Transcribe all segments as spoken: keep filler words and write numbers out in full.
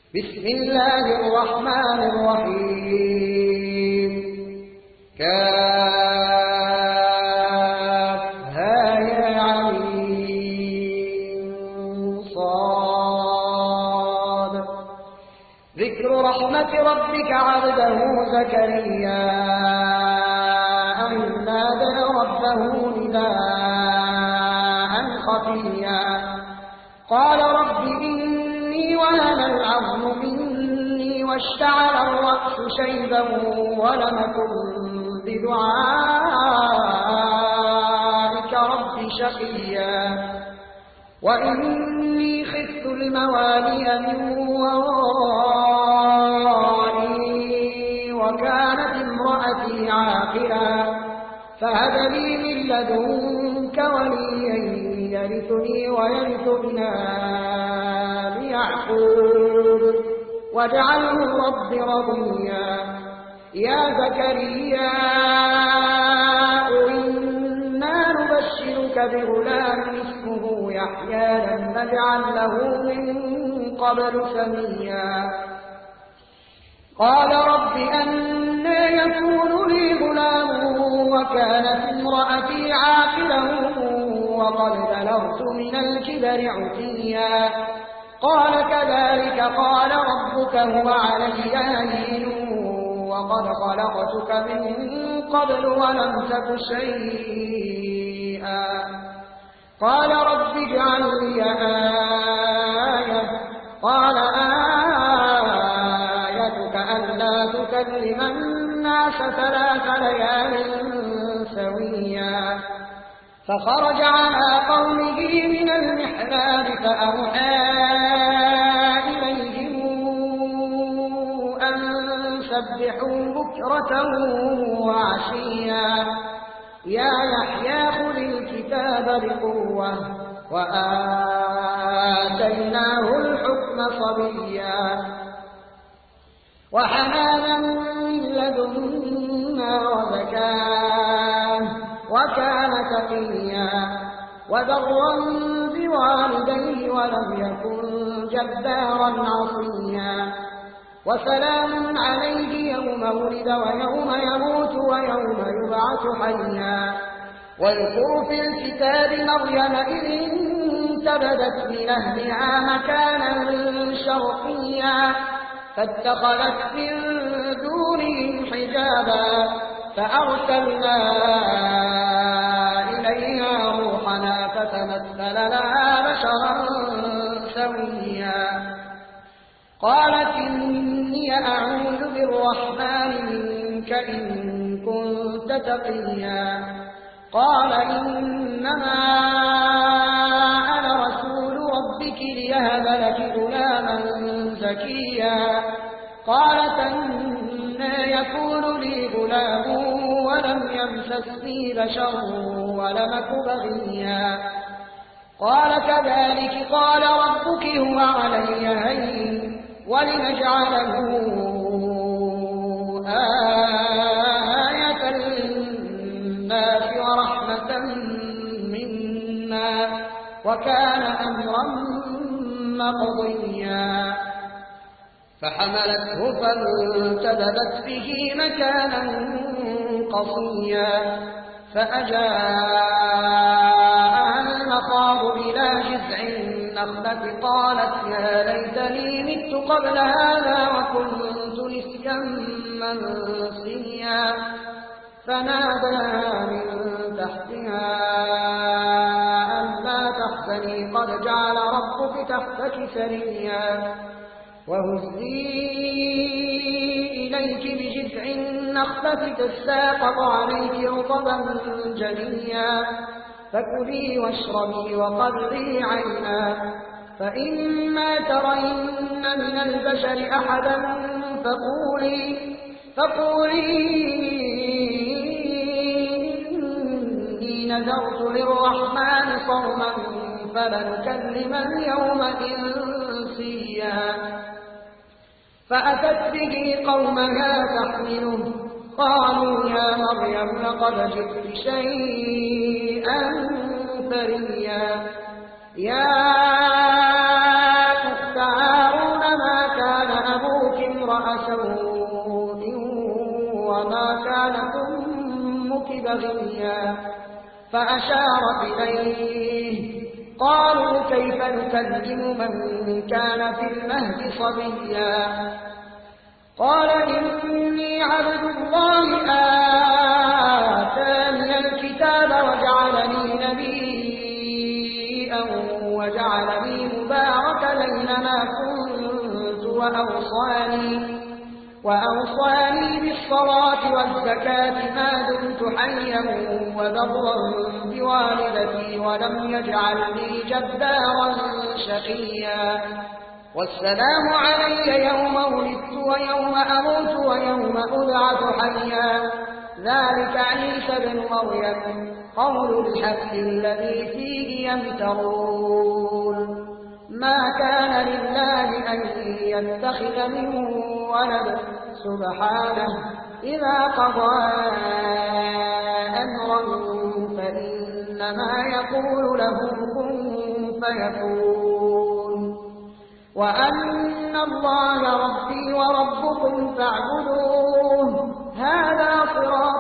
بسم الله الرحمن الرحيم كافها يا عين صاد ذكر رحمة ربك عبده زكريا إذ نادى ربه نداء خفيا قال رب إني وهن العظم مني واشتعل الرأس شيبا ولم أكن بدعائك رب شقيا وإني خفت الموالي من ورائي وكانت امرأتي عاقلا فهب لي من لدنك وليا يرثني ويرث من آل يعقوب واجعله رب رضيا يا زكريا إنا نبشرك بغلام اسمه يحيى لم نجعل له من قبل سميا قال رب أنى يكون لي غلام وكانت امرأتي عاقلا وقد بلغت من الكبر عتيا قال كذلك قال ربك هو علي هين وقد خلقتك من قبل ولم تك شيئا قال رب اجعل لي آية قال آيتك ألا تكلم الناس ثلاث ليال سويا فخرج على قومه من المحراب فأوحى إليهم أن سبحوا بكرة وعشيا يا يحيى خذ الكتاب بقوة وآتيناه الحكم صبيا وحنانا من لدنا وزكاه وكان تقيا وبرا بوالديه ولم يكن جبارا عصيا وسلام عليه يوم ولد ويوم يموت ويوم يبعث حيا واذكر في الكتاب مريم إذ انتبذت من أهلها مكانا شرقيا فاتخذت من دونهم حجابا فأرسلنا إليها روحنا فتمثل لها بشرا سويا قالت إني أعوذ بالرحمن منك إن كنت تقيا قال إنما أنا رسول ربك ليهب لك غلاما زكيا قالت أنى يكون لي غلام ولم يمسسني بشر ولم أك بغيا قال كذلك قال ربك هو علي هين ولنجعله آية للناس ورحمة منا وكان أمرا مقضيا فحملته فانتبذت به مكانا قصيا فأجاءها المخاض إلى جذع النخلة قالت يا ليتني مت قبل هذا وكنت نسيا منسيا فناداها من تحتها ألا تحزني قد جعل ربك تحتك سريا وهزي إليك بجذع النخلة تساقط عليك رطبا جنيا فكلي واشربي وقري عينا فإما ترين من البشر أحدا فقولي فقولي إني نذرت للرحمن صوما فلنكلم اليوم إنسيا فأتت به قومها تحمله قالوا يا مريم لقد جئت شيئا فريا يا أخت هارون ما كان سوء وما كان أمك بغيا فأشارت إليه قالوا كيف نكلم من كان في المهد صبيا قال إني عبد الله آتاني الكتاب وجعلني نبيا وجعلني مباركا أينما كنت وأوصاني, وأوصاني بالصلاة والزكاة ما دمت حيا وبرا بوالدتي ولم يجعلني جبارا شقيا والسلام علي يوم ولدت ويوم أموت ويوم أبعث حيا ذلك عيسى بن مريم قول الحق الذي فيه يمترون ما كان لله أن يتخذ من ولد سبحانه إذا قضى أمرا فإنما يقول له كن فيكون وأن الله ربي وربكم فاعبدوه هذا صراط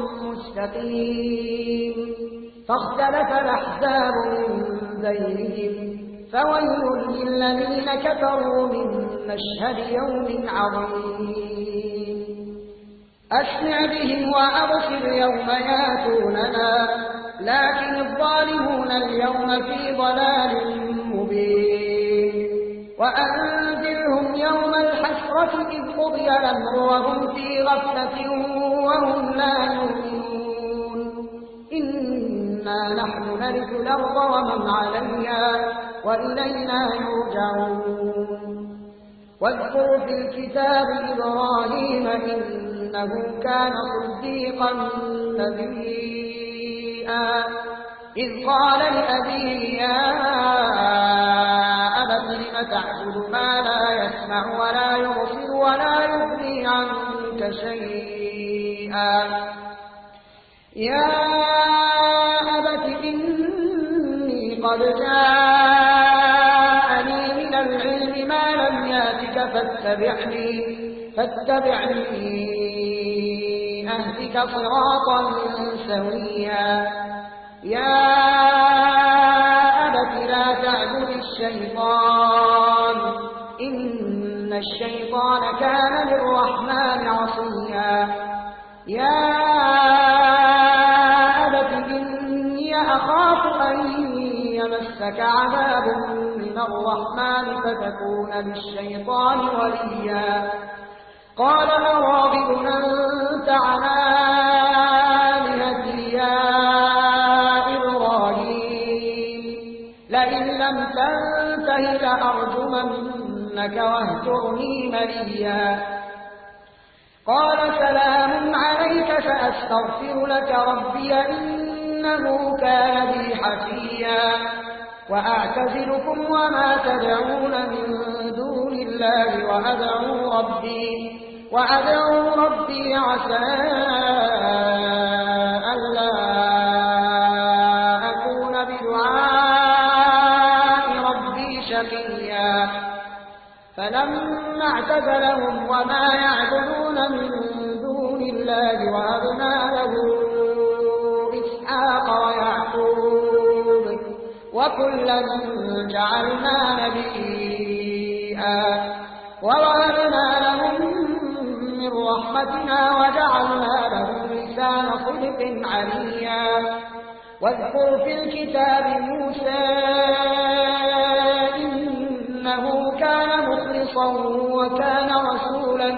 مستقيم فاختلف الأحزاب من بينهم فويل للذين كفروا من مشهد يوم عظيم أسمع بهم وأبصر يوم ياتوننا لكن الظالمون اليوم في ضلال مبين وأنذرهم يوم الحسرة إذ قضي الأمر وهم في غفلة وهم لا يؤمنون إنا نحن نرث الأرض ومن عليها وإلينا يرجعون واذكر في الكتاب إبراهيم إنه كان صديقا نبيا إذ قال لأبيه يا أبت لم تعبد ما لا يسمع ولا يبصر ولا يغني عنك شيئا يا أبت إني قد جاءني من العلم ما لم ياتك فاتبعني فاتبعني أهدك صراطا سويا يا أبت لا تعبد الشيطان إن الشيطان كان للرحمن عصيا يا أبت إني أخاف أن يمسك عذاب من الرحمن فتكون للشيطان وليا قال أراغب أنت عن آلهتي يا إبراهيم لئن لم تنته لأرجمنك واهجرني مليا قال سلام عليك سأستغفر لك ربي إنه كان بي حفيا وأعتزلكم وما تدعون من دون الله وأدعو ربي وأدعو ربي عسى ألا أكون بدعاء ربي شقيا فلما اعتزلهم وما يعبدون من دون الله وهبنا له إسحاق ويعقوب وكلا جعلنا نبيا ووهبنا لهم من رحمتنا وجعلنا لهم لسان صدق عليا واذكر في الكتاب موسى إنه كان مخلصا وكان رسولا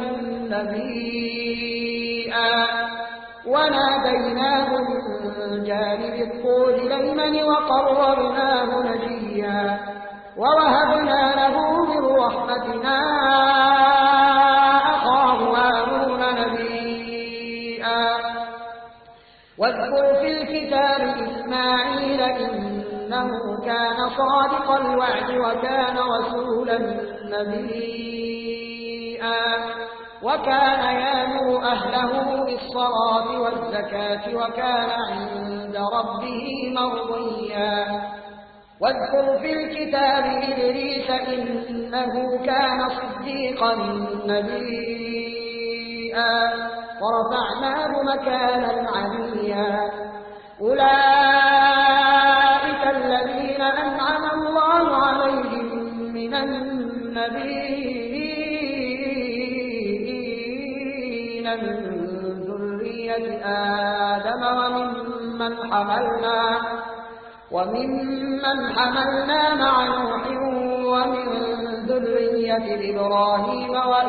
نبيا وناديناه من جانب الطور الأيمن وقربناه نجيا ووهبنا له من رحمتنا أخاه هارون نبيا واذكر في الكتاب إسماعيل إنه كان صادق الوعد وكان رسولا نبيا وكان يأمر أهله بالصلاة والزكاة وكان عند ربه مرضيا واذكر في الكتاب إدريس إنه كان صديقا نبيا ورفعناه مكانا عليا أولئك الذين أنعم الله عليهم من النبيين من ذرية آدم وممن حملنا وممن حملنا مع نوح ومن ذرية إبراهيم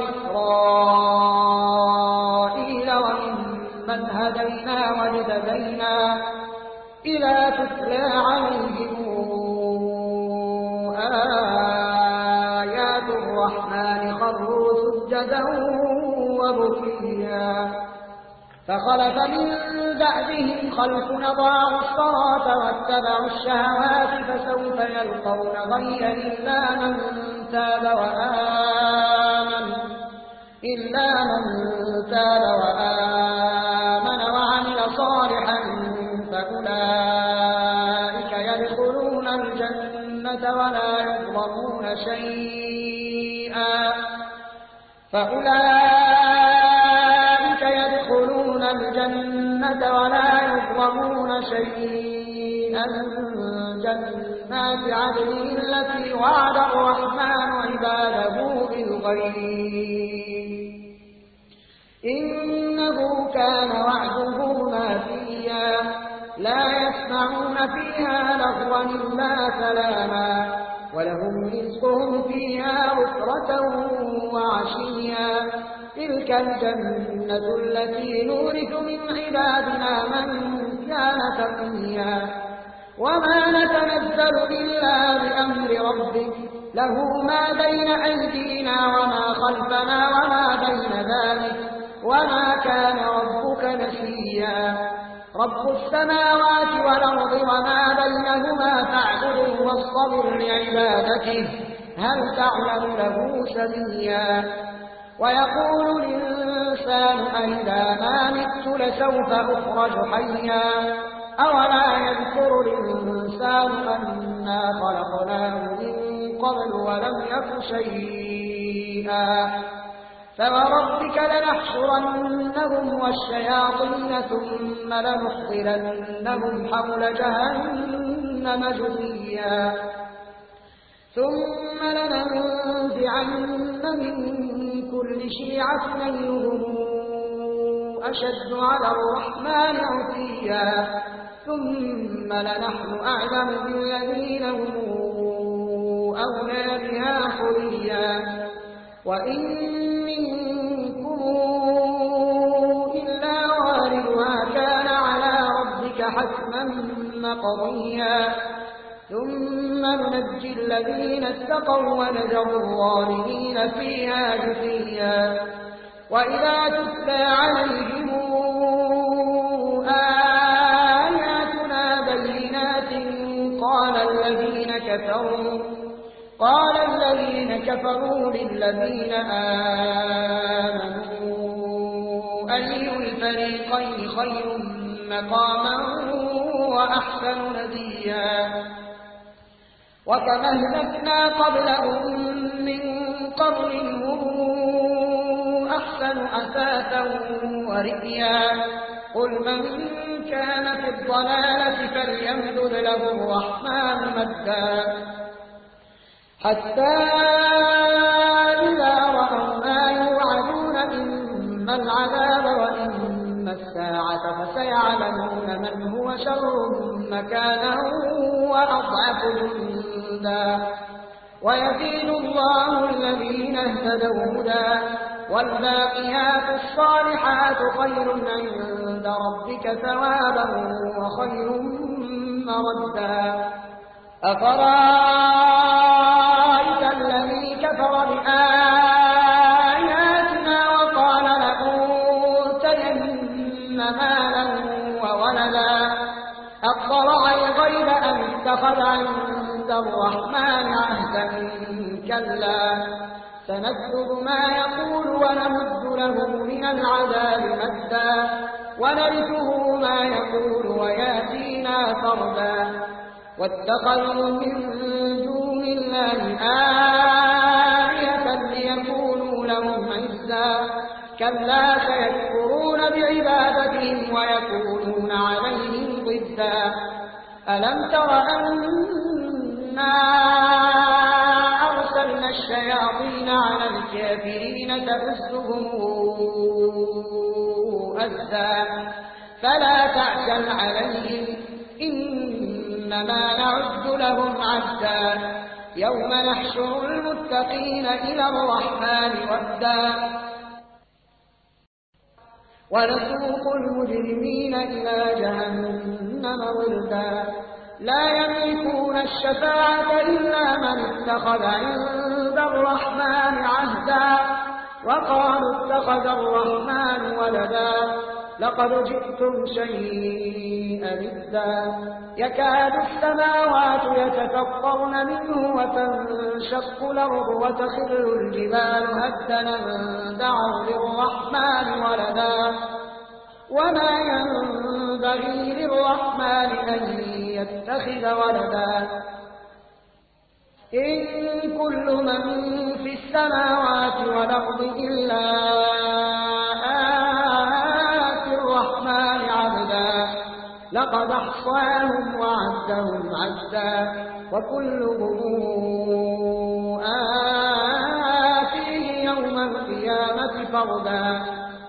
وإسرائيل وممن هدينا واجتبينا إذا تتلى عليهم آيات الرحمن خروا سجدا وبكيا فخلف من بعدهم خلف أضاعوا الصلاة واتبعوا الشهوات فسوف يلقون غيا إلا من تاب وآمن إلا من تاب وآمن وعمل صالحا فأولئك يدخلون الجنة ولا يظلمون شيئا فأولئك يدخلون الجنة ولا يظلمون شيئا جنات عدن التي وعد الرحمن عباده بالغيب إنه كان وعده ماتيا لا يسمعون فيها لغوا إلا سلاما ولهم رزقهم فيها بكرة وعشيا تلك الجنة التي نورث من عبادنا من كان تقيا وما نتنزل إلا بأمر ربك له ما بين أيدينا وما خلفنا وما بين ذلك وما كان ربك نسيا رب السماوات والأرض وما بينهما فاعبده واصطبر لعبادته هل تعلم له سميا ويقول الإنسان أئذا ما مت لسوف أخرج حيا أولا يذكر الإنسان أنا خلقناه من قبل ولم يك شيئا فوربك لنحشرنهم والشياطين ثم لنحضرنهم حول جهنم جثيا ثم لننزعن من كل شيعة أيهم أشد على الرحمن عتيا ثم لنحن أعلم بالذين هم أولى بها حريا وإن منكم إلا واردها كان على ربك حتما مقضيا ثم ننجي الذين اتقوا ونذر الظالمين فيها جثيا وإذا تتلى عليهم آياتنا بينات قال الذين كفروا قال الذين كفروا للذين آمنوا أي الفريقين خير مقاما وأحسن نديا وكما أهلكنا قبلهم من قرن هم أحسن أثاثا ورئيا قل من كان في الضلالة فليمدد له الرحمن مدا حتى إذا رأوا ما يوعدون إما العذاب وإما الساعة فسيعلمون من هو شر مكانا وأضعف جندا ويزيد الله الذين اهتدوا هدى والباقيات الصالحات خير عند ربك ثوابا وخير مردا أفرأيت الذي كفر بآياتنا وقال لأوتين مالا وولدا أطلع الغيب أم اتخذ عند الرحمن عهدا كلا سنكتب ما يقول ونمد له من العذاب مدا ونرثه ما يقول وياتينا فردا واتخذوا من دون الله آية ليكونوا لهم عزا كلا سيكفرون بعبادتهم ويكونون عليهم ضدا ألم تر أنا أرسلنا الشياطين على الكافرين تؤزهم أزا فلا تعجل عليهم إنما نعد لهم عدا يوم نحشر المتقين إلى الرحمن وفدا ونسوق المجرمين إلى جهنم وردا لا يملكون الشفاعة إلا من اتخذ عند الرحمن عهدا وقالوا اتخذ الرحمن ولدا لقد جئتم شيئا إدا يكاد السماوات يتفطرن منه وتنشق الأرض وتخر الجبال هدا أن دعوا للرحمن ولدا وما ينبغي للرحمن أن يتخذ ولدا إن كل من في السماوات والأرض إلا آتي الرحمن عبدا لقد أحصاهم وعدهم عدا وكلهم آتيه يوم القيامة فردا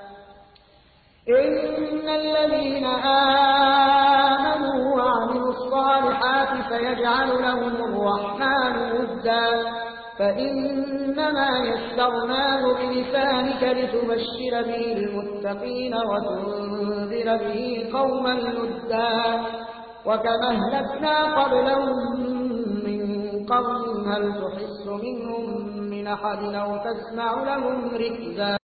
إن الذين آمنوا وعملوا الصالحات سيجعل لهم الرحمن ودا فإنما يسرناه بلسانك لتبشر به المتقين وتنذر به قوما لدا وكما أهلكنا قبلهم من قرن هل تحس منهم من أحد أو تسمع لهم ركزا